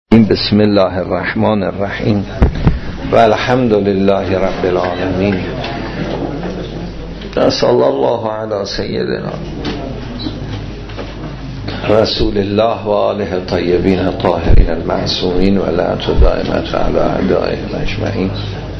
بسم الله الرحمن الرحیم و الحمد لله رب العالمین صلی الله علی سیدنا رسول الله و آله الطیبین الطاهرین المعصومین و لعنت دائمة علی اعدائهم اجمعین.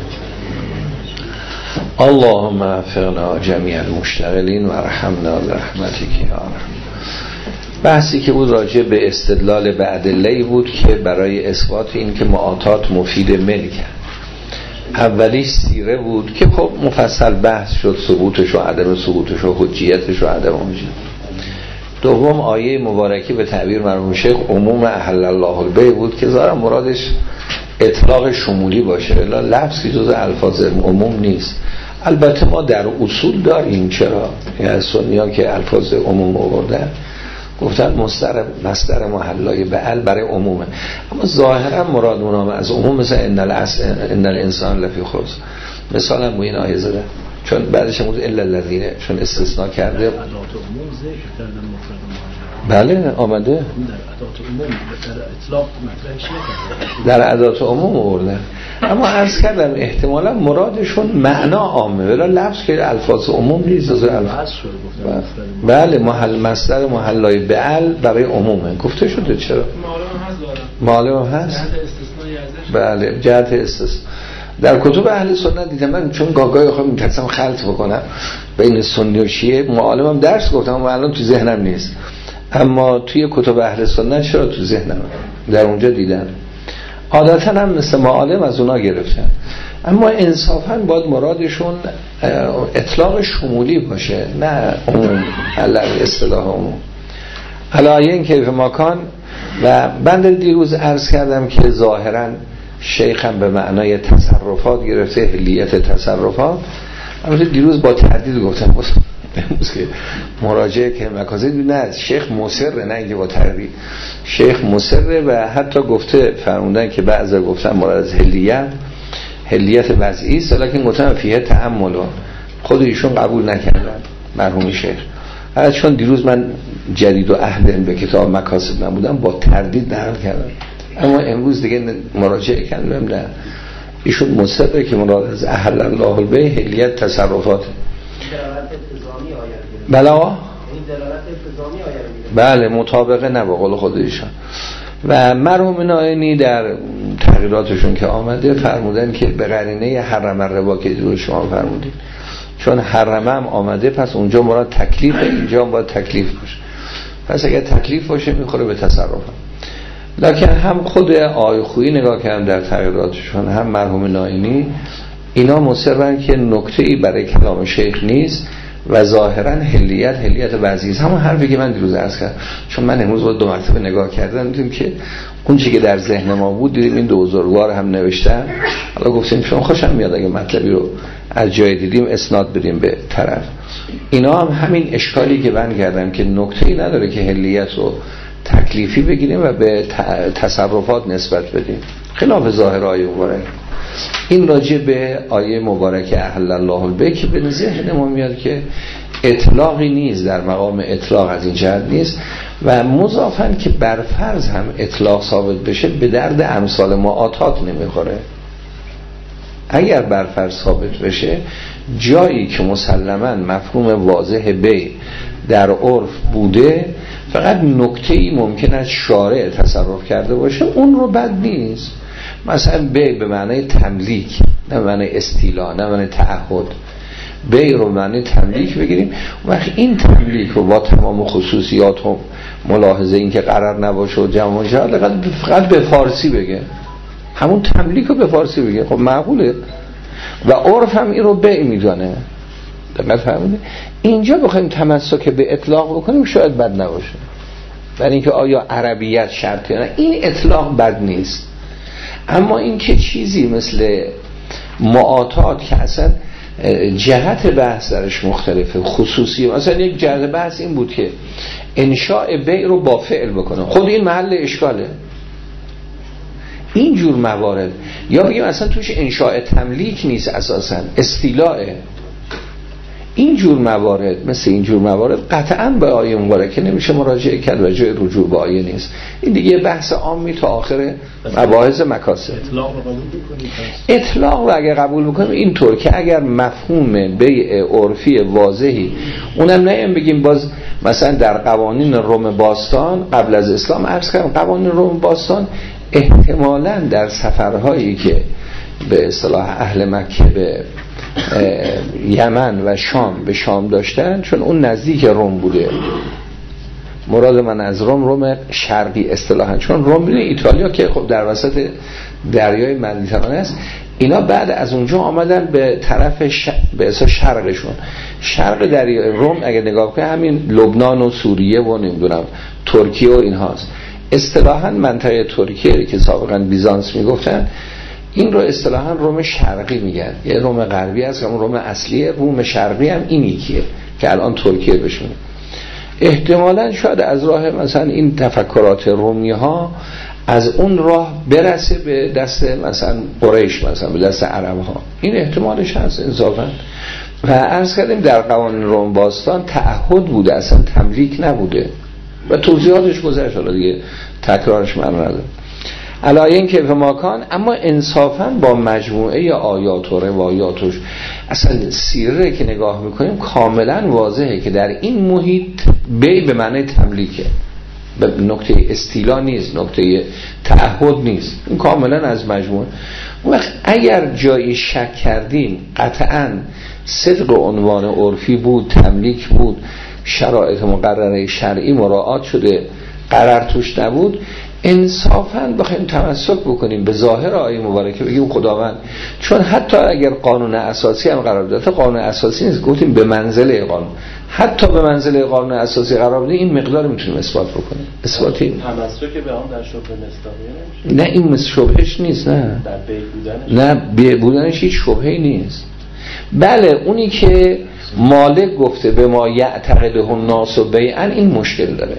اللهم وفقنا جمیع المشتغلین و ارحمنا برحمتک یا ارحم. بحثی که بود راجع به استدلال به ادله بود که برای اثبات این که معاطات مفید ملک. اولیش سیره بود که خب مفصل بحث شد، ثبوتش و عدم ثبوتش و حجیتش و عدم حجیت. دوم آیه مبارکی به تعبیر مرحوم شیخ عموم احل الله البیع بود که ظاهرا مرادش اطلاق شمولی باشه، الا لفظ که جز الفاظ عموم نیست. البته ما در اصول داریم، چرا یعنی سنی‌ها که الفاظ عموم آوردن گفتن مصدر محلای بعل برای عمومه، اما ظاهرا مراد اونها از عموم مثل ان الانسان لفی خسر مثلا با این آیه زده، چون بعدش هم الا الذین چون استثناء کرده. بله آمده در ادات عموم آورده، اما عرض کردم احتمالا مرادشون معنا عامه ولی لفظ که الفاظ عموم نیست. بله مصدر محلای بعل برای عمومه گفته شده. چرا معلوم هست؟ بله جهت استثناء در کتب اهل سنت دیدم من، چون گاگای خود میترسم خلط بکنم بین سنی و شیعه. معلمم درس گفتم اما الان تو ذهنم نیست، اما توی کتب اهل سنت چرا تو ذهنم در اونجا دیدم. عادتا هم مثل معالم از اونا گرفتن، اما انصافا باید مرادشون اطلاق شمولی باشه نه عموم، علی اصطلاح عموم علایه این کیف مکان. و بنده دیروز عرض کردم که ظاهرا شیخم به معنای تصرفات گرفته، اهلیت تصرفات. اما دیروز با تردید گفتم امروز که مراجعه که مکاسد نه شیخ مصره، نه اینکه با تردید شیخ مصره و حتی گفته فرمودن که بعضا گفتن مراد از هلیت وضعی است، لیکن گفتن فیه تأمل خود ایشون قبول نکردن مرحوم شیخ. چون دیروز من جدید و عهد به کتاب مکاسب نبودم با تردید نقل کردم، اما امروز دیگه مراجعه کردم نه ایشون مصره که مراد از احل الله البیع هلیت تصرفات. بله مطابقه نه با قول خود ایشان. و مرحوم نائینی در تغییراتشون که آمده فرمودن که به قرینه حرم الربا که رو شما فرمودید، چون حرمه هم آمده پس اونجا مراد تکلیفه، اینجا هم باید تکلیف باشه، پس اگر تکلیف باشه میخوره به تصرف. لکن هم خود آی خویی نگاه کردم در تغییراتشون هم مرحوم نائینی، اینا مصرن که نکته‌ای برای کلام شیخ نیست و ظاهرا هلیت وضعی است. همون حرفی که من دیروز عرض کردم، چون من امروز با 2 مرتبه نگاه کردم دیدیم که اون چیزی که در ذهن ما بود دیدیم این 2 بزرگوار هم نوشتن. حالا گفتیم شما خوشم میاد اگه مطلبی رو از جای دیدیم اسناد بدیم به طرف. اینا هم همین اشکالی که من کردم که نکته‌ای نداره که هلیت رو تکلیفی بگیریم و به تصرفات نسبت بدیم، خلاف ظاهر آیه مبارک. این راجع به آیه مبارک احل الله البیع که به ذهن ما میاد که اطلاقی نیست، در مقام اطلاق از این جهت نیست و مضافاً که بر فرض هم اطلاق ثابت بشه به درد امثال معاطات نمیخوره. اگر بر فرض ثابت بشه جایی که مسلماً مفهوم واضح بیع در عرف بوده، فقط نکته‌ای ممکن است شارع تصرف کرده باشه، اون رو بد نیست. مثلا بیع به معنی تملیک نه به معنی استیلا نه به معنی تعهد، بیع رو به معنی تملیک بگیریم. وقتی این تملیک رو با تمام خصوصیات و ملاحظه این که قرار نباشه و جمع جهاد فقط به فارسی بگه، همون تملیک رو به فارسی بگه، خب معقوله و عرف هم این رو بیع میدونه. دقیق فهمیدید؟ اینجا بخوایم تمسک به اطلاق بکنیم شاید بد نباشه، برای اینکه آیا عربیت شرطه نه، این اطلاق بد نیست. اما این که چیزی مثل معاطات که اصلا جهت بحث درش مختلفه، خصوصی مثلا یک جهت بحث این بود که انشاء بیع رو با فعل بکنه، خود این محل اشکاله. این جور موارد یا بگیم اصلا توش انشاء تملیک نیست، اساسا استیلاءه. این جور موارد قطعاً به آیه مبارکه نمیشه مراجعه کرد و جای رجوع به آیه نیست. این دیگه بحث عامی تا آخر مباحث مکاسب. اطلاق رو اگه قبول بکنیم اینطور که اگر مفهوم بیع عرفی واضحی، اونم نه بگیم باز مثلا در قوانین روم باستان قبل از اسلام عرض کردم، قوانین روم باستان احتمالاً در سفرهایی که به اصطلاح اهل مکه به یمن و شام به شام داشتن، چون اون نزدیک روم بوده، مراد من از روم شرقی اصطلاحاً، چون روم بوده ایتالیا که خب در وسط دریای مدیترانه است، اینا بعد از اونجا آمدن به طرف به اصطلاح شرقشون، شرق دریای روم اگه نگاه کنید همین لبنان و سوریه و نمیدونم ترکیه و اینهاست. اصطلاحاً منطقه ترکیه که سابقاً بیزانس میگفتن، این رو اصطلاحاً روم شرقی میگن، یه روم غربی هست، اون روم اصلی روم شرقی هم این یکیه که الان ترکیه بشونه. احتمالاً شاید از راه مثلا این تفکرات رومی ها از اون راه برسه به دست مثلا قریش، مثلا به دست عرب ها، این احتمالش هست انصافاً. و عرض کردیم در قوانین روم باستان تعهد بوده، اصلا تملیک نبوده و توضیحاتش گذشت، حالا دیگه تکرارش معنی نداره. علایه این که ماکان، اما انصافاً با مجموعه آیات و روایاتش اصلا سیره که نگاه میکنیم کاملا واضحه که در این محیط بی به معنی تملیکه، به نقطه استیلا نیست، نقطه تعهد نیست، این کاملا از مجموعه. وقت اگر جایی شک کردیم قطعاً صدق عنوان عرفی بود، تملیک بود، شرایط مقرره شرعی مراعات شده، قرار توش نبود، انصافاً بخوایم تمسک بکنیم به ظاهر آیه مبارکه، بگیم خداوند، چون حتی اگر قانون اساسی هم قرار داده، قانون اساسی نیست، گفتیم به منزله قانون، حتی به منزله قانون اساسی قرار بده، این مقدار میتونیم اثبات بکنیم. اثباتی تمسک به آن در شبهه مصداقیه نمیشه. نه این شبهش نیست، نه در بی بودنش، نه بی بودنش هیچ شبهه‌ای نیست. بله اونی که مالک گفته به ما یعتقده الناس بیعا، این مشکل داره،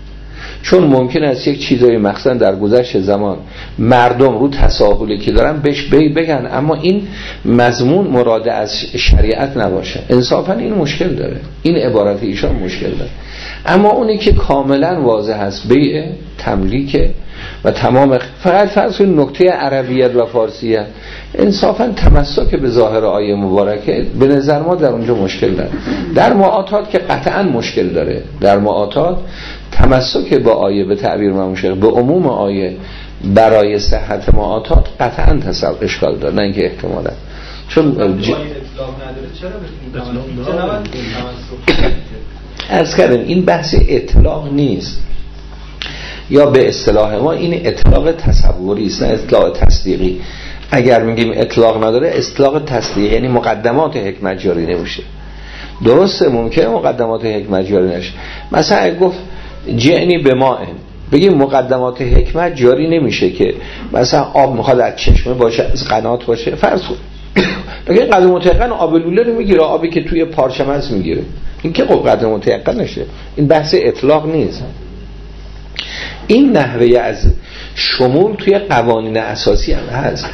چون ممکن است یک چیزایی مثلا در گذشت زمان مردم رو تساهلی که دارن بهش بگن، اما این مضمون مراد از شریعت نباشه. انصافا این مشکل داره، این عبارت ایشان مشکل داره. اما اونی که کاملا واضح است بیع تملیک و تمام، فقط فرض کنید نکته عربیت و فارسیت، انصافا تمسک به ظاهر آیه مبارکه به نظر ما در اونجا مشکل داره. در معاطات که قطعا مشکل داره، در معاطات تمسک با آیه به تعبیر امام شیخ به عموم آیه برای صحت معاطات قطعا اشکال داره، نه اینکه احتمالا، چون اطلاق نداره چرا بتونیم عرض کردیم این بحث اطلاق نیست، یا به اصطلاح ما این اطلاق تصوری است نه اطلاق تصدیقی. اگر میگیم اطلاق نداره، اطلاق تصدیقی یعنی مقدمات حکمت جاری نمیشه. درسته ممکنه مقدمات حکمت جاری نشه، مثلا اگه گفت جعنی به ماء، بگیم مقدمات حکمت جاری نمیشه که مثلا آب میخواد از چشمه باشه، از قنات باشه، فرض کن بگیم قدر متيقن آب لوله رو میگیره، آبی که توی پارچه است میگیره، این که خب قدر متيقن نشه، این بحث اطلاق نیست. این نحوه از شمول توی قوانین اساسی هم هست.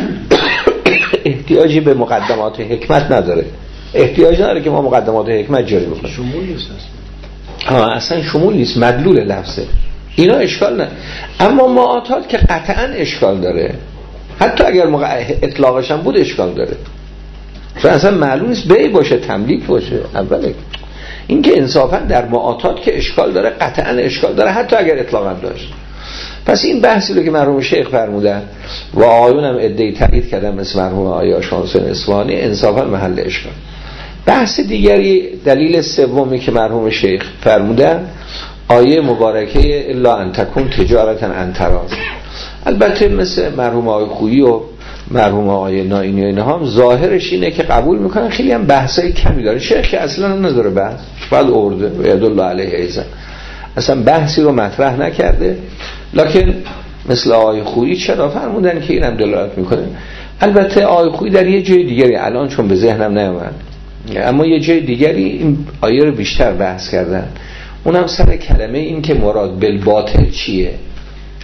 احتیاجی به مقدمات حکمت نداره، احتیاج نداره که ما مقدمات حکمت جاری بکنیم. شمول نیست اصلا شمول نیست، مدلول لفظه، اینا اشکال نه. اما معاطات که قطعا اشکال داره، حتی اگر اطلاقش هم بود اشکال داره، چون اصلا معلوم نیست بیع باشه تملیک باشه. اوله این که انصافا در معاطات که اشکال داره، قطعا اشکال داره، حتی اگر اطلاق هم داشت. پس این بحثی رو که مرحوم شیخ فرمودن و آیون هم ادعی تایید کردن مثل مرحوم آیه آشان حسین اصفهانی، انصافا محل اشکال. بحث دیگری، دلیل سومی که مرحوم شیخ فرمودن، آیه مبارکه الا ان تکون تجارتا عن تراض. البته مثل مرحوم آقای خویی و مرحوم آقای نائینی و اینها هم ظاهرش اینه که قبول میکنن، خیلی هم بحثای کمی داره. شیخ که اصلا نداره بحث، بعد آورده و یدالله علیه ایضا، اصلا بحثی رو مطرح نکرده. لکن مثل آقای خویی چرا فرمودن که اینم دلالت میکنه. البته آقای خویی در یه جای دیگری الان چون به ذهنم نیامد، اما یه جای دیگری این آیه رو بیشتر بحث کردن، اونم سر کلمه این که مراد بالباطل چیه.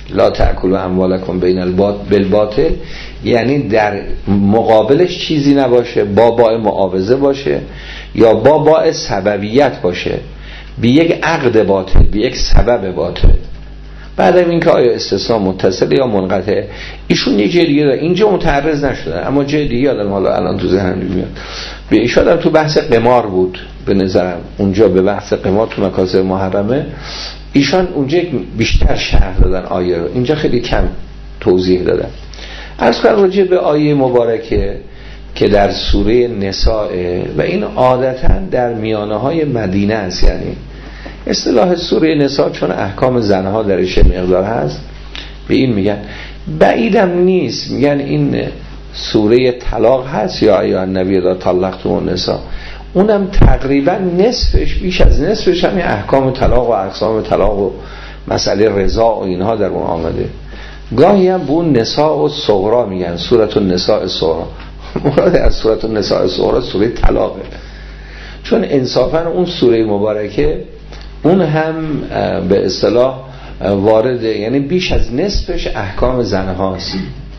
لا تأکلوا اموالکم بین بالباطل، یعنی در مقابلش چیزی نباشه، با معاوضه باشه یا با سببیت باشه، بی یک عقد باطل، بی یک سبب باطل. بعد این که آیا استثناء متصل یا منقطع، ایشون یه جای دیگه داره، اینجا متعرض نشده اما جای دیگه آدم حالا الان تو ذهنم میاد. به ایشون تو بحث قمار بود به نظرم، اونجا به بحث قمار تو مکاسب محرمه ایشان اونجا بیشتر شرح دادن آیه رو، اینجا خیلی کم توضیح دادن. عرض کنم راجع به آیه مبارکه که در سوره نساء و این عادتا در میانه های مدینه است، یعنی اصطلاح سوره نساء چون احکام زنها درش مقدار هست به این میگن، بعیدم نیست میگن این سوره طلاق هست یا ایها النبی اذا طلقتم النساء، اونم تقریبا نصفش، بیش از نصفش همین احکام طلاق و اقسام طلاق و مسئله رضا و اینها در اون آمده. گاهی هم به اون نساء و صغرا میگن، سورة النساء صغرا، مراد از سورة النساء صغرا سوره طلاقه، چون انصافا اون سوره مبارکه اون هم به اصطلاح وارد، یعنی بیش از نصفش احکام زنهاست،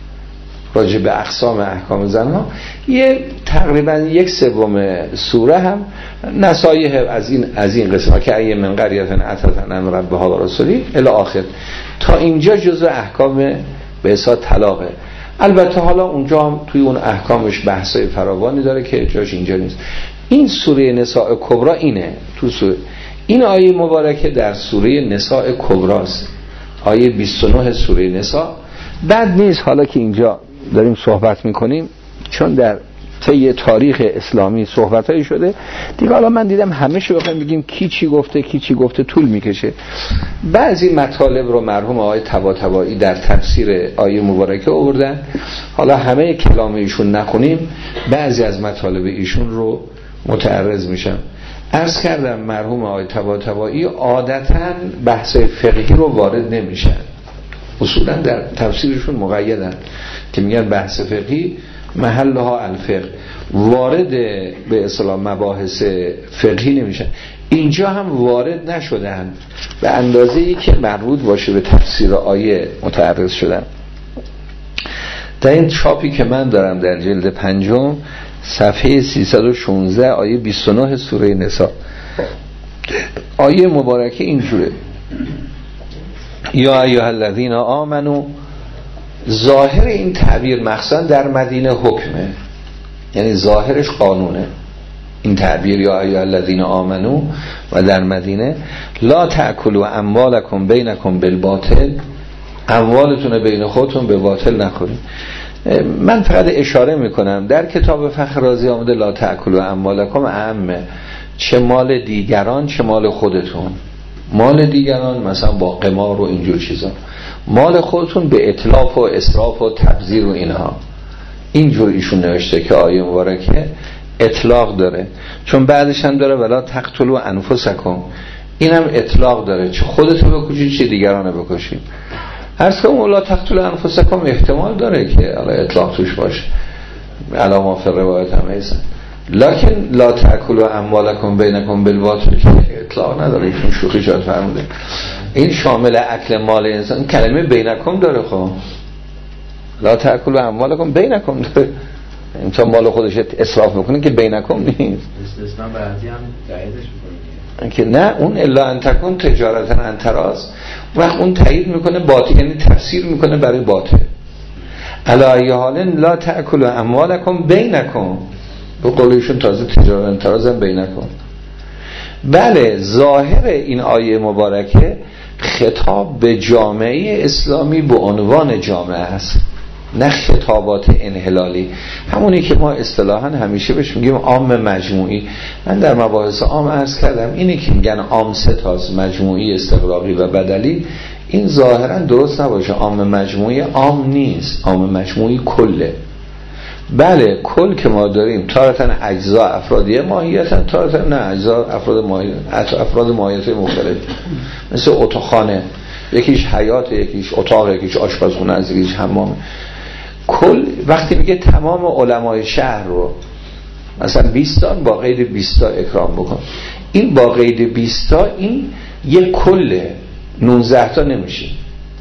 راجع به اقسام احکام زنها. یه تقریبا یک سوم سوره هم نصایح از این قسمه که ای من قریة اتت عن امر ربها و رسولی الی آخر، تا اینجا جزء احکام به اصطلاح طلاقه. البته حالا اونجا هم توی اون احکامش بحثای فراوانی داره که جاش اینجا نیست. این سوره نساء کبرا اینه، تو سوره این آیه مبارکه در سوره نساء کبراست، آیه 29 سوره نساء. بعد نیست حالا که اینجا داریم صحبت میکنیم، چون در طی تاریخ اسلامی صحبتایی شده دیگه، حالا من دیدم همه شو بخوایم بگیم کی چی گفته طول میکشه. بعضی مطالب رو مرحوم آقای طباطبایی در تفسیر آیه مبارکه آوردن، حالا همه کلام ایشون نخونیم، بعضی از مطالب ایشون رو متعرض میشم. عرض کردم مرحوم آقای طباطبایی عادتاً بحث فقهی رو وارد نمیشن، اصولا در تفسیرشون مقیدن که میگن بحث فقهی محلها الفقه، وارد به اصطلاح مباحث فقهی نمیشن. اینجا هم وارد نشدن به اندازه‌ای که مربوط باشه به تفسیر آیه متعرض شدن. در این چاپی که من دارم در جلد 5 صفحه 316 آیه 29 سوره نساء، آیه مبارکه اینجوره: یا ایها الذین آمنوا، ظاهر این تعبیر مخصوصا در مدینه حکمه، یعنی ظاهرش قانونه این تعبیر یا ایها الذین آمنوا، و در مدینه لا تأکلوا اموالکم بینکم بالباطل، اموالتون بین خودتون به باطل نخورید. من فقط اشاره میکنم در کتاب فخر رازی آمده لا تأکلوا اموالکم عامه، چه مال دیگران چه مال خودتون. مال دیگران مثلا با قمار و اینجور چیزا، مال خودتون به اتلاف و اسراف و تبذیر و اینها. اینجور ایشون نوشته که آیه مبارکه اطلاق داره، چون بعدش هم داره ولا تقتلوا انفسکم، اینم اطلاق داره، چه خودتو بکشید چه دیگرانو بکشید. هر کنم ولا تقتلوا انفسکم احتمال داره که اطلاق توش باشه، علامه فی روایت هم هست، لکن لا تأکلوا اموالکم بینکم بالباطل که اطلاق نداره، ایشون شوخی جات فرموده. این شامل اکل مال انسان، کلمه بینکم داره، خب لا تأکلوا اموالکم بینکم داره، این تا مال خودش اسراف میکنه که بینکم نیست. استثناء بعدی هم تاییدش میکنه که نه، اون الا ان تکون تجارتا عن تراض، وقت اون تایید میکنه باطل، یعنی تفسیر میکنه برای باطل. علی ای حال لا تأکلوا اموالکم بینکم، به قولشون تازه تجارت عن تراض بینکم. بله، ظاهر این آیه مبارکه خطاب به جامعه اسلامی به عنوان جامعه است، نه خطابات انحلالی، همونی که ما اصطلاحاً همیشه بهش میگیم عام مجموعی. من در مباحث عام عرض کردم اینی که میگن عام سه تاست، مجموعی، استغراقی و بدلی، این ظاهراً درست نباشه. عام مجموعی عام نیست، عام مجموعی کله. بله، کل که ما داریم تارتاً اجزا افرادیه ماهیتاً، تارتاً نه اجزا افراد ماهیت مختلف، مثل اتاقخانه، یکیش حیات، یکیش اتاق، یکیش آشپزخونه است، یکیش حمام. کل وقتی میگه تمام علمای شهر رو مثلا 20 تا با قید 20 تا اکرام بکن، این با قید 20 تا این یک کله، 19 تا نمیشه.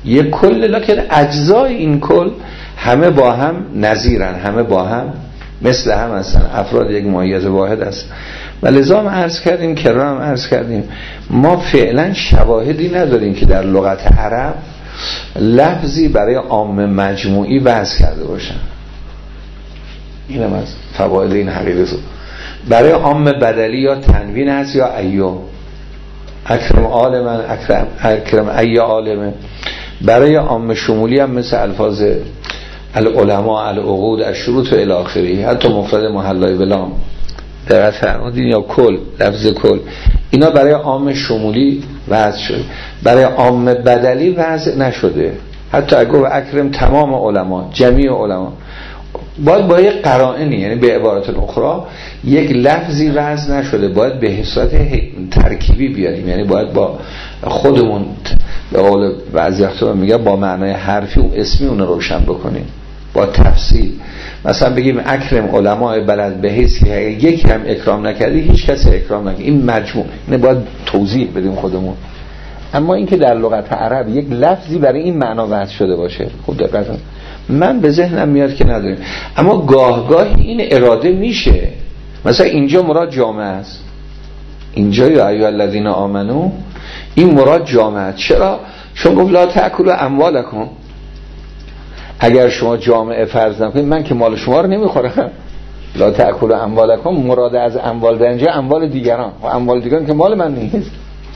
یک کل، لکن اجزای این کل همه با هم نظیرن، همه با هم مثل هم هستن، افراد یک مایز واحد است. و لذا هم عرض کردیم، کرام عرض کردیم، ما فعلا شواهدی نداریم که در لغت عرب لفظی برای عام مجموعی وضع کرده باشن. اینم از فواید این حقیقه. برای عام بدلی یا تنوین هست یا ایو، اکرم عالمن، اکرم ای عالمه. برای عام شمولی هم مثل الفاظ العلماء، العقود، الشروط و الی آخره، حتی مفرد محلای بلام دقت فرمودین، یا کل، لفظ کل، اینا برای عام شمولی وضع شده، برای عام بدلی وضع نشده. حتی اگه اکرم تمام علما، جمیع علما، باید با یک قرائنی، یعنی به عبارت اخرى یک لفظی وضع نشده، باید به حساب ترکیبی بیاریم، یعنی باید با خودمون به قول بعضی وقتا میگه با معنای حرفی و اسمی اون روشن بکنیم با تفصیل. مثلا بگیم اکرم علماء بلد به حیث که یکی هم اکرام نکردی هیچ کسی اکرام نکرد، این مجموع، نه باید توضیح بدیم خودمون. اما این که در لغت عرب یک لفظی برای این معنا وضع شده باشه، خب دقیقاً من به ذهنم میاد که نداریم. اما گاه این اراده میشه. مثلا اینجا مراد جامعه است، اینجا یا ایها الذین آمنو، این مراد جامعه. چرا؟ چون گفت لا تأکلوا اموالکم، اگر شما جامعه فرض نکنید، من که مال شما رو نمیخورم. لا تأکلوا اموالکم مراد از اموال در اینجا اموال دیگران، و اموال دیگران که مال من نیست.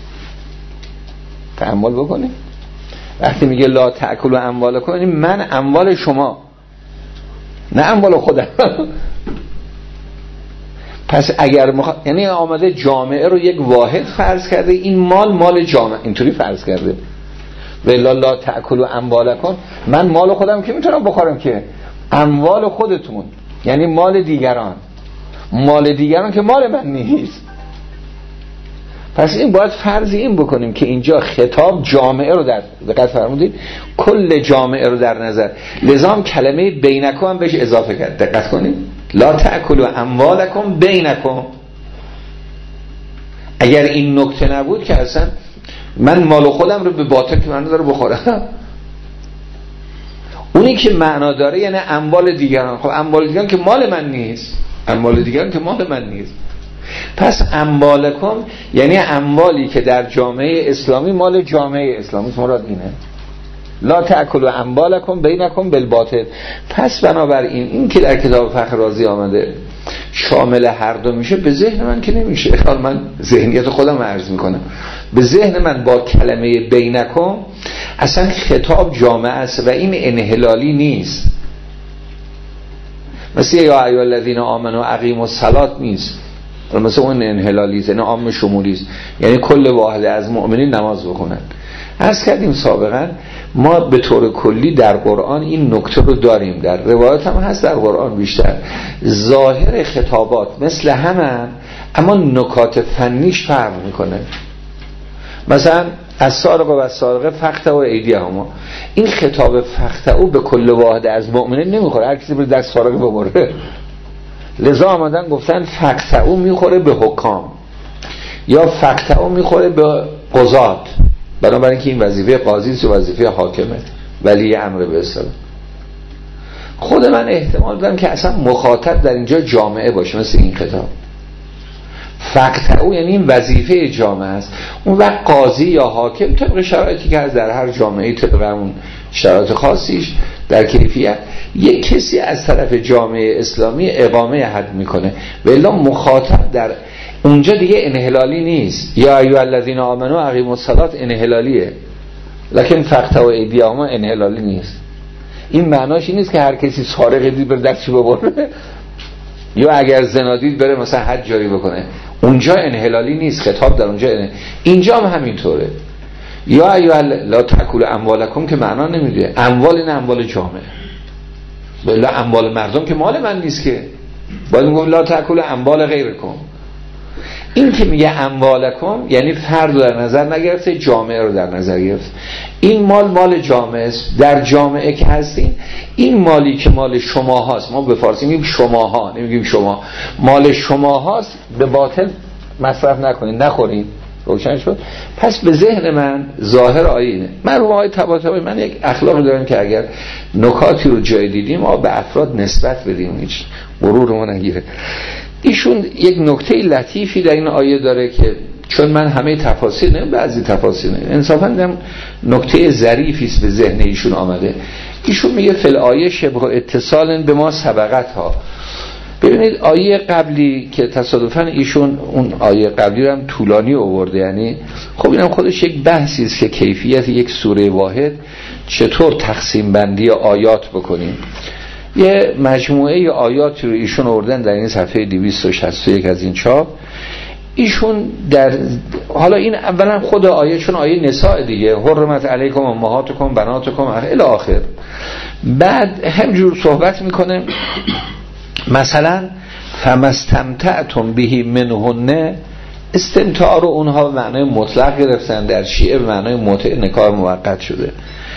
تأمل بکنید وقتی میگه لا تأکلوا اموالکم، یعنی من اموال شما، نه اموال خودم. پس اگر یعنی آمده جامعه رو یک واحد فرض کرده، این مال جامعه، اینطوری فرض کرده. و لا تأکلوا اموالکم، من مال خودم که میتونم بخورم، که اموال خودتون یعنی مال دیگران، مال دیگران که مال من نیست. پس این باید فرض این بکنیم که اینجا خطاب جامعه رو در دقت فرمودید، کل جامعه رو در نظر، لذا کلمه بینکم هم بهش اضافه کرد. دقت کنید، لا تأکلوا اموالکم بینکم. اگر این نکته نبود که اصلا من مال خودم رو به باطل که من داره بخورم، اونی که معنا داره یعنی اموال دیگران. خب اموال دیگران که مال من نیست، اموال دیگران که مال من نیست. پس اموالکم یعنی اموالی که در جامعه اسلامی مال جامعه اسلامی، مراد اینه. لا تأکلوا اموالکم بینکم بالباطل. پس بنابراین این که در کتاب فخر رازی آمده شامل هر دو میشه، به ذهن من که نمیشه. حالا من ذهنیت خودم عرض میکنم، به ذهن من با کلمه بینکم اصلا خطاب جامعه است و این انحلالی نیست. مثل یا ایها الذین آمنوا اقیموا الصلاة نیست، مثل اون انحلالی است، یعنی عام شمولی است، یعنی کل واحد از مؤمنین نماز بخونن. عرض کردیم سابقا ما به طور کلی در قرآن این نکته رو داریم، در روایات هم هست، در قرآن بیشتر ظاهر خطابات مثل همه، اما نکات فنیش فرق میکنه. مثلا از سارق و از سارقه فقط و ایدیهما، این خطاب فقط او به کل واحد از مؤمنین نمیخوره، هر کسی بره دست سارق ببره. لذا آمدن گفتن فقط او میخوره به حکام، یا فقط او میخوره به قضات، بنابراین که این وظیفه قاضی است و وظیفه حاکمه، ولی امر به اصطلاح. خود من احتمال دارم که اصلا مخاطب در اینجا جامعه باشه، مثل این خطاب فقط او یعنی این وظیفه جامعه است. اون وقت قاضی یا حاکم طبق شرایطی که از در هر جامعه طبق اون شرایط خاصیش در کیفیت، یک کسی از طرف جامعه اسلامی اقامه حد میکنه، ولی مخاطب در اونجا دیگه انحلالی نیست. یا ایها الذین آمنوا اقیموا الصلاة انحلالیه، لکن فقط و ایدیهما انحلالی نیست. این معناش این نیست که هر کسی سارق دید بر دستش ببره، یا اگر زنا دید بره مثلا حد جاری بکنه. اونجا انحلالی نیست، خطاب در اونجا اینجا هم همینطوره. یا ایها لا تأکلوا اموالکم که معنا نمیده، اموال این اموال جامعه، بلا اموال مردم که مال من نیست، که باید میگم لا تأکلوا اموال غیرکم. این که میگه اموالکم یعنی فرد رو در نظر نگرفته، جامعه رو در نظر گرفت. این مال جامعه است، در جامعه که هستین این مالی که مال شما هاست، ما به فارسی میگیم شماها، نمیگیم شما، مال شما هاست، به باطل مصرف نکنین، نخورین. روشن شد. پس به ذهن من ظاهر آیه اینه. مرحوم آقای طباطبایی، من یک اخلاقی دارم که اگر نکاتی رو جای دیدیم ما به افراد نسبت بدیم، هیچ غرور ما نگیره. ایشون یک نکته لطیفی در این آیه داره که چون من همه تفاسیر نه، بعضی تفاسیر نه، انصافا دیدم نکته ظریفی است به ذهن ایشون آمده. ایشون میگه فل آیه شبه اتصال به ما سبقت ها. ببینید آیه قبلی که تصادفاً ایشون اون آیه قبلی رو هم طولانی آورده، یعنی خب اینم خودش یک بحثی است که کیفیت یک سوره واحد چطور تقسیم بندی آیات بکنیم. یه مجموعه آیاتی رو ایشون آوردن در این صفحه 261 از این چاپ. ایشون در حالا این اولا خود آیه، چون آیه نساء دیگه، حرمت علیکم امهاتکم بناتکم الی آخر، بعد همجور صحبت میکنه مثلا فمستمتعتم به منهن، استمتاع رو اونها به معنای مطلق گرفتن، در شیعه به معنای متع نکاح موقت شده.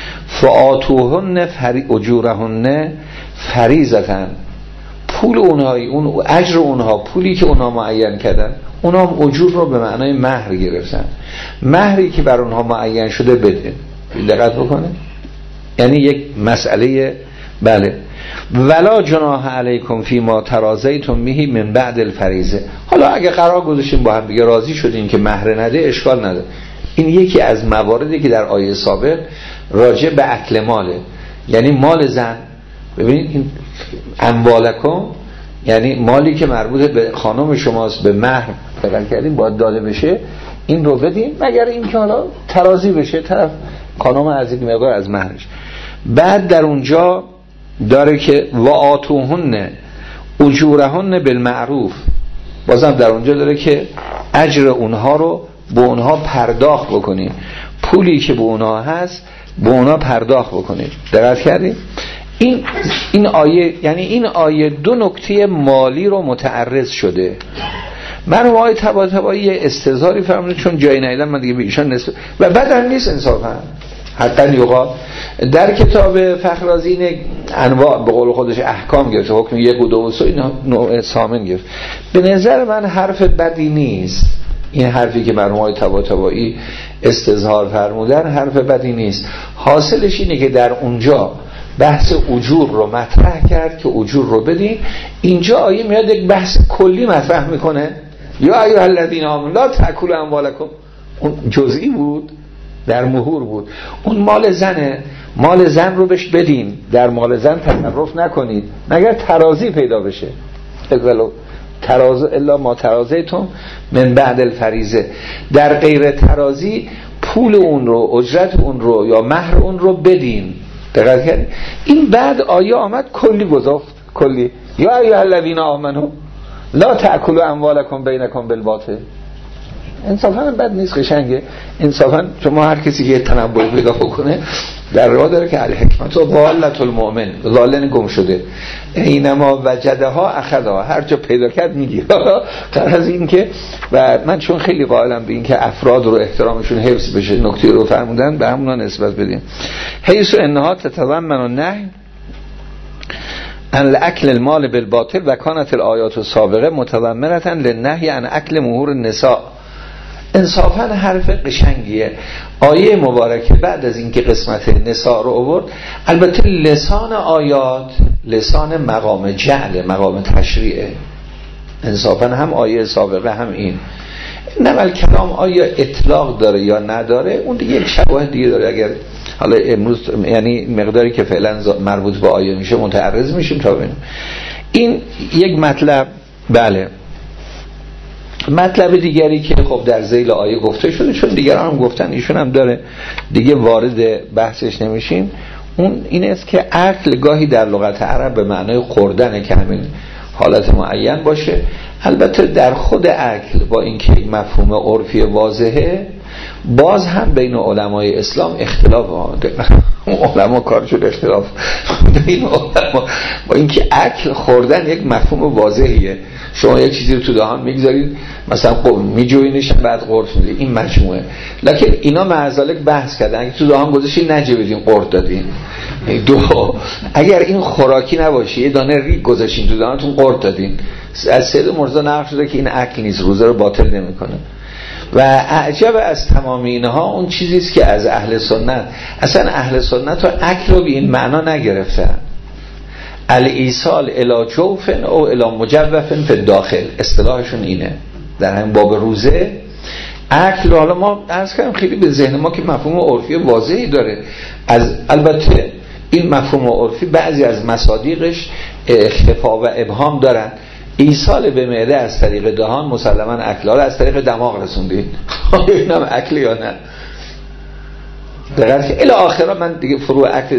فآتوهن اجورهن فریضةً، پول اونها، اون اجر اونها، پولی که اونها معین کردن، اونها هم اجور رو به معنای مهر گرفتن، مهری که بر اونها معین شده بده. دقت بکنه، یعنی یک مسئله. بله، ولا جناح علیکم فیما تراضیتم به من بعد الفریضه. حالا اگه قرار گذاشتیم با هم دیگه راضی شدیم که مهر نده، اشکال نداره. این یکی از مواردی که در آیه سابق راجع به اکل ماله، یعنی مال زن. ببینید این اموالکم یعنی مالی که مربوط به خانم شماست، به مهر بقول کردیم باید داده بشه، این رو بدیم، مگر این که حالا ترازی بشه طرف خانم از این مقدار از مهرش. بعد در اونجا داره که و آتوهن اجورهن بالمعروف، بازم در اونجا داره که اجر اونها رو به اونها پرداخت بکنیم، پولی که به اونها هست به اونها پرداخت بکنیم. دقت کردیم؟ این آیه، یعنی این آیه دو نکته مالی رو متعرض شده. من و آیه طباطبایی استظهاری فرمونه، چون جایی ندیدم من دیگه به ایشان نسبت و بعدم نیست انصافا. حتی یوقا در کتاب فخرازی این انواع به قول خودش احکام گرفت، حکم 1 و 2 و 3 اینا نوع ثامن گرفت. به نظر من حرف بدی نیست، این حرفی که مرحوم آقای طباطبایی استظهار فرمودن حرف بدی نیست. حاصلش اینه که در اونجا بحث اجور رو مطرح کرد که اجور رو بدین، اینجا آیه میاد یک بحث کلی مطرح میکنه، یا ایها الذین آمنوا لا تأکلوا اموالکم. اون جزئی بود، در مهور بود. اون مال زنه، مال زن رو بهش بدین، در مال زن تصرف نکنید مگر ترازی پیدا بشه. الا ما ترازیتم من بعد الفریضه، در غیر ترازی پول اون رو، اجرت اون رو یا مهر اون رو بدین. دقت کردید؟ این بعد آیه آمد کلی گذاشت، کلی یا ایها الذین آمنوا لا تأکلوا اموالکم بینکم بالباطل. انصافا بد نیست، قشنگه. انصافا شما هر کسی که تنبؤ پیدا بکنه در راه داره که الحکمت و ضالت المؤمن، ضالن گم شده، اینما وجدها اخذها، هر جا پیدا کرد میگیره. قرار از این که، و من چون خیلی قائلم به این که افراد رو احترامشون حفظ بشه، نکته رو فرمودن به همونا نسبت بدیم. حیث انها تتضمن النهی عن اکل المال بالباطل و کانت الآیات السابقه متضمنة للنهی عن اکل مهور النساء. انصافا حرف قشنگیه. آیه مبارکه بعد از اینکه قسمت نساء رو آورد، البته لسان آیات لسان مقام جعل، مقام تشریعه. انصافا هم آیه سابقه هم این نمال کلام آیا اطلاق داره یا نداره، اون دیگه یک شواهد دیگه داره. اگر حالا امروز یعنی مقداری که فعلا مربوط به آیه میشه متعرض میشیم تا ببینیم. این یک مطلب. بله، مطلب دیگری که خب در ذیل آیه گفته شده، چون دیگران هم گفتن ایشون هم داره دیگه وارد بحثش نمیشیم، اون این است که عقل گاهی در لغت عرب به معنای خوردنه که همین حالت معین باشه. البته در خود عقل با اینکه مفهوم عرفی واضحه، باز هم بین علمای اسلام اختلاف علما کار شد اختلاف بین علما با اینکه عقل خوردن یک مفهوم واضحیه. شما یک چیزی رو تو دهان میگذارید، مثلا میجوینش بعد قرص میدید، این مجموعه. لکن اینا معذالک بحث کردن اگه تو دهان گذاشتین نجویدین قرص دادین. دو، اگر این خوراکی نباشه یه دانه ریگ گذاشتین تو دهانتون قرص دادین. از سید مرزا نقل شده که این عقل نیست، روزه رو باطل نمیکنه. و اعجب از تمام اینها اون چیزیست که از اهل سنت، اصلا اهل سنت رو عقل رو به این معنا نگرفتن. الایصال الی جوف او الی مجوف فی الداخل، اصطلاحشون اینه در همین باب روزه. عقل، حالا ما عرض کردم خیلی به ذهن ما که مفهوم عرفی واضحی داره، البته این مفهوم عرفی بعضی از مصادیقش اختفا و ابهام دارن. ایصال به معده از طریق دهان مسلما عقل، حالا از طریق دماغ رسوندید اینم عقل یا نه؟ دقیقاً که الی آخرا من دیگه فروع عقلی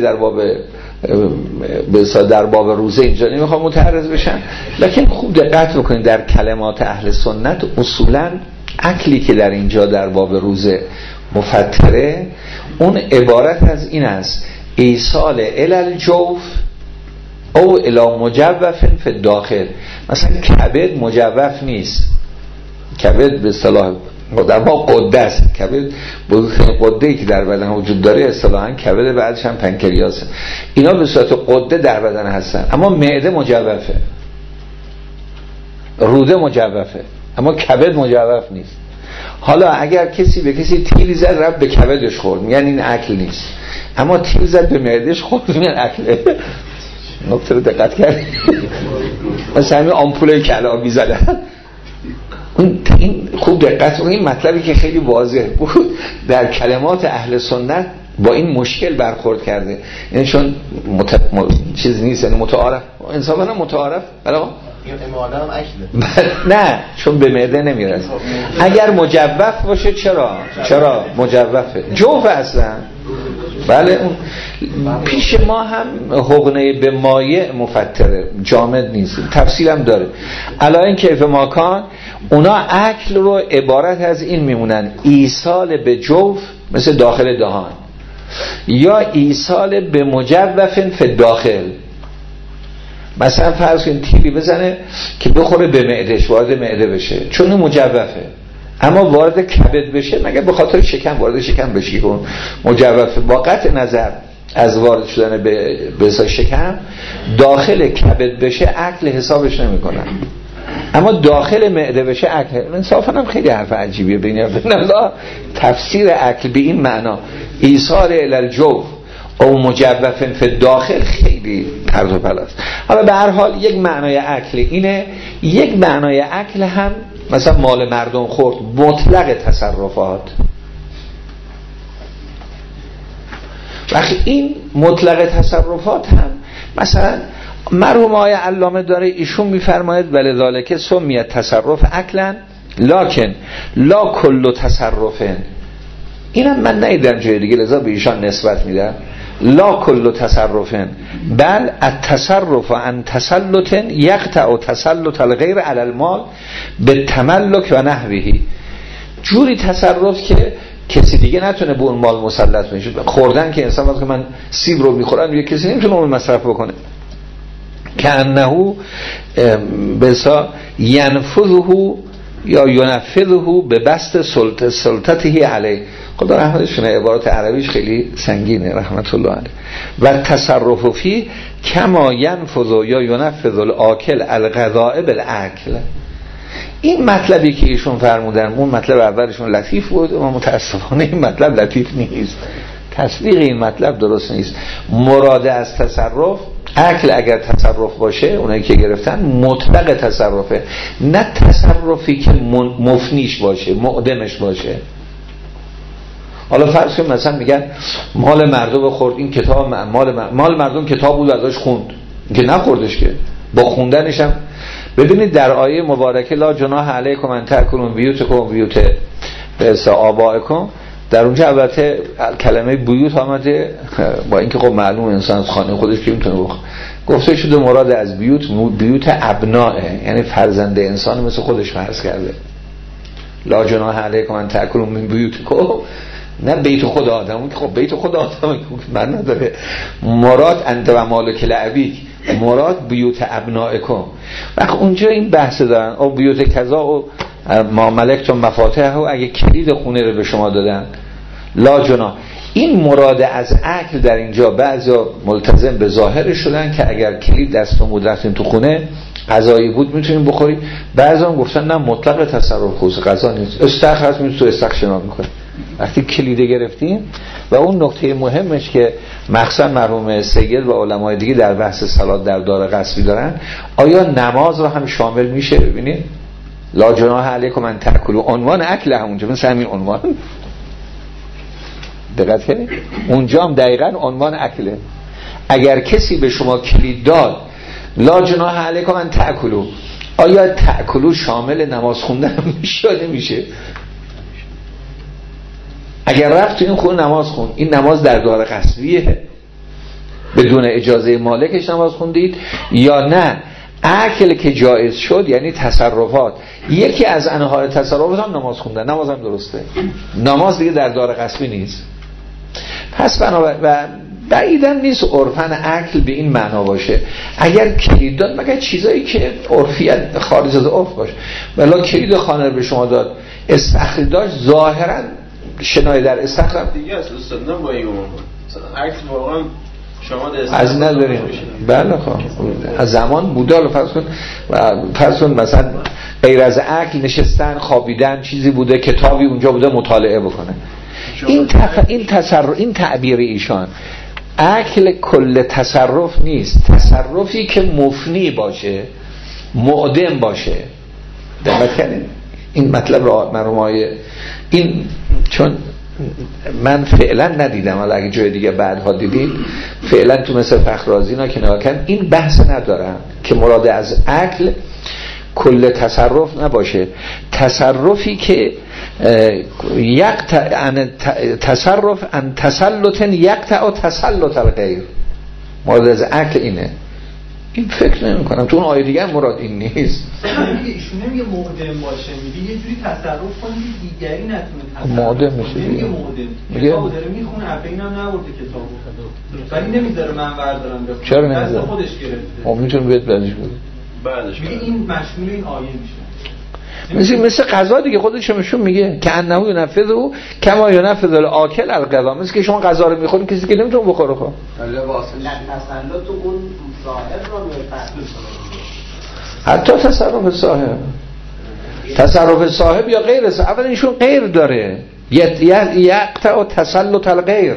در باب روزه اینجا نمیخوام متعرض بشم، لکن خوب دقت بکنید در کلمات اهل سنت اصولاً عقلی که در اینجا در باب روزه مفتره اون عبارت از این است: ایصال الی الجوف او الی مجوف فی الداخل. مثلا کبد مجوف نیست، کبد به اصطلاح در ما قده است، کبد قده‌ای که در بدن وجود داره اصطلاحاً کبد، بعدش هم پنکریاس، اینا به صورت قده در بدن هستن. اما معده مجوفه، روده مجوفه، اما کبد مجوف نیست. حالا اگر کسی به کسی تیر زد رفت به کبدش خورد، میگن این عقل نیست، اما تیر زد به معدهش خورد میگن عقله. نکته رو دقت کردید؟ مثلا همین آمپولای کلامی زدن، این خوب دقت کنید. این مطلبی که خیلی واضح بود در کلمات اهل سنت با این مشکل برخورد کرده، یعنی چون چیز نیست، یعنی متعارف، انصافا متعارف بلا اماده هم اکله، نه چون به معده نمیرسه. اگر مجوف باشه چرا مجوفه، جوف اصلا. بله اون پیش ما هم حقنه به مایع مفتره، جامد نیست، تفصیلم داره. علایین کیف ماکان اونا عقل رو عبارت از این میمونن: ایصال به جوف مثل داخل دهان، یا ایصال به مجوف فی الداخل. مثلا فرض کن تیری بزنه که بخوره به معدهش، وارد معده بشه، چون مجوفه، اما وارد کبد بشه مگه به خاطر شکم وارد شکم بشه اون مجوفه. با قطع نظر از وارد شدن به شکم، داخل کبد بشه عقل حسابش نمیکنن، اما داخل معده بشه عقل. انصافا هم خیلی حرف عجیبیه بین الله. تفسیر عقل به این معنا ایصال الی الجوف او مجوف فی الداخل خیلی طرز و پلاست. حالا به هر حال یک معنای عقل اینه، یک معنای عقل هم مثلا مال مردم خورد، مطلق تصرفات. وقتی این مطلق تصرفات هم مثلا مرحوم آقای علامه داره ایشون میفرماید ولذالک سمیت تصرف عقلا لکن لا کل تصرفن. اینم من ندیدم جای دیگه، لذا به ایشان نسبت میدم. لا کل تصرفن بل التصرف عن تسلط یقطع تسلط الغیر علی المال به تملک و نحوه. جوری تصرف که کسی دیگه نتونه به اون مال مسلط بشه. خوردن که انسان وقتی که من سیب رو میخورم یه کسی نمیتونه اون مصرف بکنه، که انه بسا ینفذه یا ینفذه به بسط سلطته علیه. خدا رحمتشونه، عبارات عربیش خیلی سنگینه رحمت الله علیه. و تصرف فی کما ینفذ یا ینفذ الاکل الغذاء بالعقل. این مطلبی که ایشون فرمودن، اون مطلب اولشون لطیف بود، اما متاسفانه این مطلب لطیف نیست، تصدیق این مطلب درست نیست. مراد از تصرف عقل اگر تصرف باشه، اونایی که گرفتن مطلق تصرفه، نه تصرفی که مفنیش باشه، معدمش باشه. حالا فرض کنیم مثلا میگن مال مردم خورد، این کتاب مال مردم کتاب بود ازش خوند، که نخوردش، که با خوندنش هم ببینید در آیه مبارکه لا جناح علیکم ان تاکلوا بیوتکم بیوت آبائکم، در اونجا البته کلمه بیوت آمده، با اینکه خب معلوم انسان از خانه خودش که میتونه گفته شده مراد از بیوت ابنائه، یعنی فرزند انسان مثل خودش فرض کرده. لا جناح علیکم ان تاکلوا من بیوتکم، نه بیت خود آدم، که خب بیت خود آدم من نداره. مراد انت و مالک لعبیک، مراد بیوت ابنائکم. وقت اونجا این بحث دارن او بیوت کذا و ما ملکتم مفاتحه، و اگه کلید خونه رو به شما دادن لا جناح. این مراد از عقل در اینجا بعضیا ملتزم به ظاهر شدن که اگر کلید دستون بود رفتین تو خونه غذایی بود میتونید بخورید. بعضی‌ها گفتن نه مطلق تصرف خصوص غذا نیست، استخر هست میتونید تو استخر شنا میکنید. وقتی کلیده گرفتیم و اون نکته مهمش که مخصوصا مرحوم سید و علمای دیگه در بحث صلات در دار غصبی دارن، آیا نماز رو هم شامل میشه؟ ببینید لا جناح علیکم ان تاکلوا، عنوان اکل همونجا مثل همین عنوان، دقت کنید اونجا هم دقیقاً عنوان اکله. اگر کسی به شما کلید داد لا جناح علیکم ان تاکلوا، آیا تاکلوا شامل نماز خوندن میشه نمیشه؟ اگر رفت تو این خونه نماز خون، این نماز در دار غصبیه، بدون اجازه مالکش نماز خوندید یا نه؟ اکل که جایز شد یعنی تصرفات، یکی از انواع تصرفات هم نماز خوندن، نماز هم درسته، نماز دیگه در دار غصبی نیست. پس بنابراین و بعیداً نیست عرفاً اکل به این معنا باشه. اگر کلید داد مگر چیزایی که عرفیت خارج از عرف باشه، ولی کلید خانه به شما داد استخر داشت، ظاهراً شنای در استخر دیگه است استاد، با این اکل واقعاً شما از نداریم. بله خب از زمان بوده، فرض کن مثلا غیر از عقل نشستن خوابیدن چیزی بوده، کتابی اونجا بوده مطالعه بکنه. این تعبیر ایشان عقل کل تصرف نیست، تصرفی که مفنی باشه معدم باشه. دقت کنید این مطلب را مرحومای این، چون من فعلا ندیدم، حالا اگه جای دیگه بعدها دیدید فعلا تو مثل فخررازی اینا که نگاه کردن این بحث ندارن که مراد از عقل کل تصرف نباشه، تصرفی که تصرف ان تسلط یقطع تسلط الغیر، مراد از عقل اینه. این فکر نمی کنم تو اون آیه دیگه مراد این نیست. ایشون نمیگه معدم باشه، میگه یه جوری تصرف کنی دیگری نتونه تصرف معدم میشه دیگه، میگه کتابو داره میخونه، حرف اینم نورده کتابو، ولی نمیذاره من بردارم بخونم، چرا نمیذاره؟ خودش گرفته. خب میتونه بیاد بعدش بده، بعدش میگه این مشمول این آیه میشه. مثل قضا دیگه، خودش همشون میگه که انه ینفذه کما ینفذ الاکل القضا، مثل که شما قضا رو میخورین کسی که نمیتونه بخوره. خب الله واسه تسلط اون ظاهر رو به حتی تصرف صاحب یا غیر صاحب، اولا ایشون غیر داره، یقطع تسلط الغیر.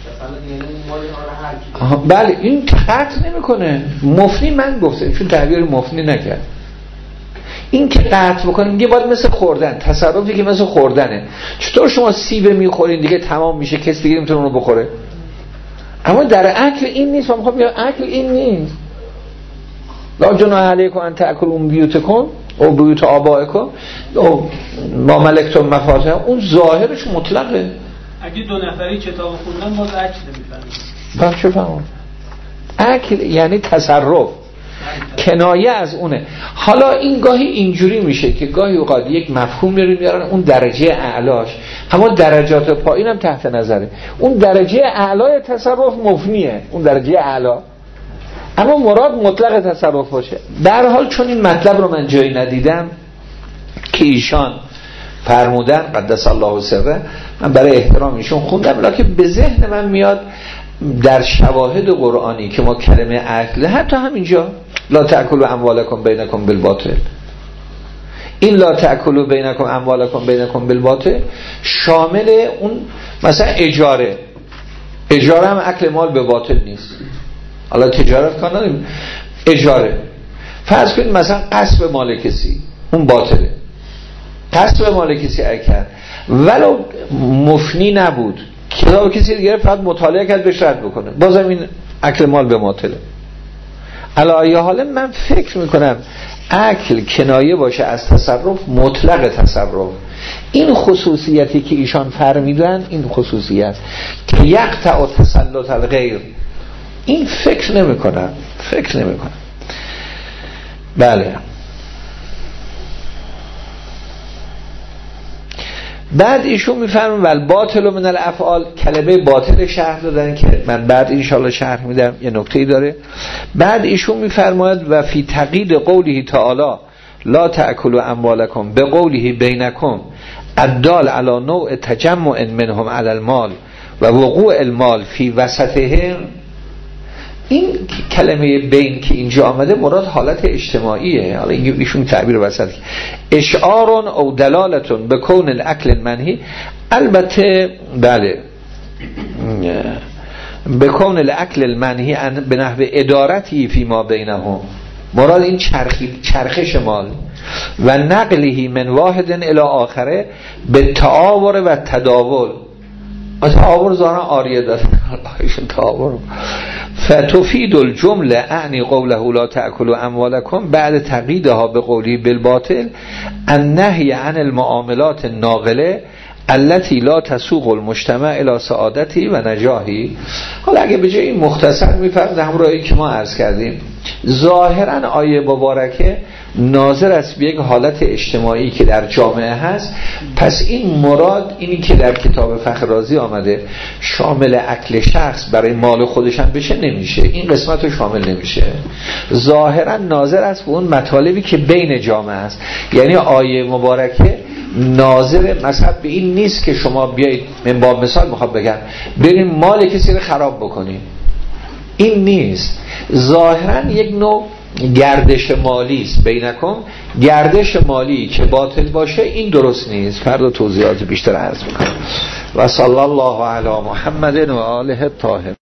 بله این قطع نمیکنه، مفنی من گفتم چون تعبیر مفنی نکرد. این که قطع بکنه میگه باید مثل خوردن، تصرفی که مثل خوردنه. چطور شما سیب میخورین دیگه تمام میشه کسی دیگه نمیتونه اونو بخوره؟ اما در اکل این نیست. من میگم اکل این نیست. لا جناح علیکم ان تاکلوا من بیوتکم او بیوت آبائکم او ما ملکتم مفاتیح، اون ظاهرش مطلقه. اگه دو نفری کتاب خوندن باز اکل نمیفهمن. من چه فهمم؟ اکل یعنی تصرف، کنایه از اونه. حالا این گاهی اینجوری میشه که گاهی اوقات یک مفهوم میارن اون درجه اعلاش، اما درجات پایین هم تحت نظره. اون درجه اعلای تصرف مفنیه، اون درجه اعلا، اما مراد مطلق تصرف باشه. در حال چون این مطلب رو من جایی ندیدم که ایشان فرمودن قدس الله سره، من برای احترام ایشون خوندم، لکه به ذهن من میاد در شواهد قرآنی که ما کلمه عقل حتی همینجا لا تأکلوا اموالکم بینکم بالباطل، این لا تأکلوا بینکم اموالکم بینکم بالباطل شامل اون مثلا اجاره هم اکل مال به باطل نیست. حالا تجارت کار نداریم، اجاره فرض کنید مثلا غصب مال کسی، اون باطله. غصب مال کسی اکل ولو مفنی نبود، کتاب کسی دیگه فقط مطالعه کرد بهش رد بکنه، بازم این اکل مال به باطله. علاوه حالا من فکر میکنم اکل کنایه باشه از تصرف، مطلق تصرف. این خصوصیتی که ایشان فرمیدن، این خصوصیت که یقطع تسلط الغیر، این فکر نمیکنم. بله. بعد ایشون میفرمون ول باطل من الافعال، کلمه باطل شرح دادن که من بعد انشاءالله شرح میدم، یه نکته‌ای داره. بعد ایشون میفرماید و فی تقیید قوله تعالی لا تأکلوا اموالکم به قوله بینکم الدال علی نوع تجمع منهم علی المال و وقوع المال فی وسطهم، این کلمه بین که اینجا آمده مراد حالت اجتماعیه. حالا ایشون تعبیر وسط اشعار او دلالتون به کون الاکل المنهی، البته بله به کون الاکل المنهی به نحو ادارتی فی ما بینهم، مراد این چرخش مال و نقلهی من واحد الی آخره به تعاور و تداول. تعاور ظاهرا آریه داره ایشون تعاور. فتفید الجمله اعنی قوله لا تأکلوا اموالکم بعد تقییدها به قولی بالباطل النهی عن المعاملات الناقله التي لا تسوق المجتمع الى سعادتی و نجاحی. حالا اگه به جای این مختصر میفرد همراهی که ما عرض کردیم، ظاهرا آیه مبارکه ناظر است به یک حالت اجتماعی که در جامعه هست. پس این مراد اینی که در کتاب فخر رازی آمده شامل اکل شخص برای مال خودش هم بشه نمیشه، این قسمت رو شامل نمیشه. ظاهرا ناظر است به اون مطالبی که بین جامعه است. یعنی آیه مبارکه ناظر مثلا به این نیست که شما بیایید، من با مثال میخوام بگم بریم مال کسی رو خراب بکنیم، این نیست. ظاهرا یک نوع گردش مالی است بینکم، گردش مالی که باطل باشه این درست نیست. فردا توضیحات بیشتر عرض میکنم. و صلی الله علی محمد و آله الطاهرین.